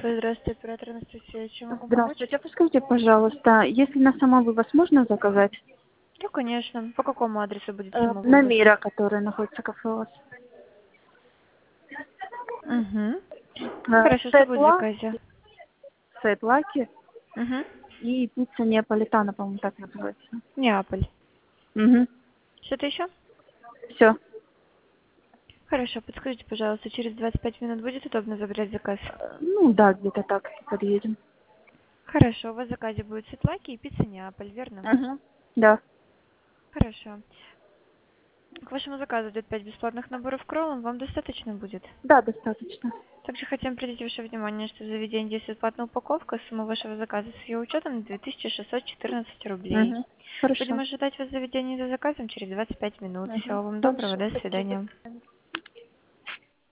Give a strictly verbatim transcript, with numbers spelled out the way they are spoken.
Здравствуйте, оператор Анастасия. Чем могу помочь? Здравствуйте. Подскажите, пожалуйста, если на самовывоз можно заказать? Да, конечно. По какому адресу будет Э, на самовывоз? Мира, который находится кафе у вас. Угу. Э, Хорошо, что Сет будет в лаки, заказе? сет лаки Угу. и пицца неаполитана, по-моему, так называется. Неаполь. Угу. Что-то еще? Все. Хорошо, подскажите, пожалуйста, через двадцать пять минут будет удобно забрать заказ? Ну да, где-то так подъедем. Хорошо, у вас в заказе будет сетлаки и пицца Неаполь, верно? Угу. Да. Хорошо. К вашему заказу идет пять бесплатных наборов кроллом, вам достаточно будет? Да, достаточно. Также хотим обратить ваше внимание, что в заведении действует платная упаковка, сумма вашего заказа с ее учетом две тысячи шестьсот четырнадцать рублей. Угу. Будем Хорошо. ожидать вас в заведении за заказом через двадцать пять минут. Угу. Всего вам доброго, Хорошо, до спасибо. свидания.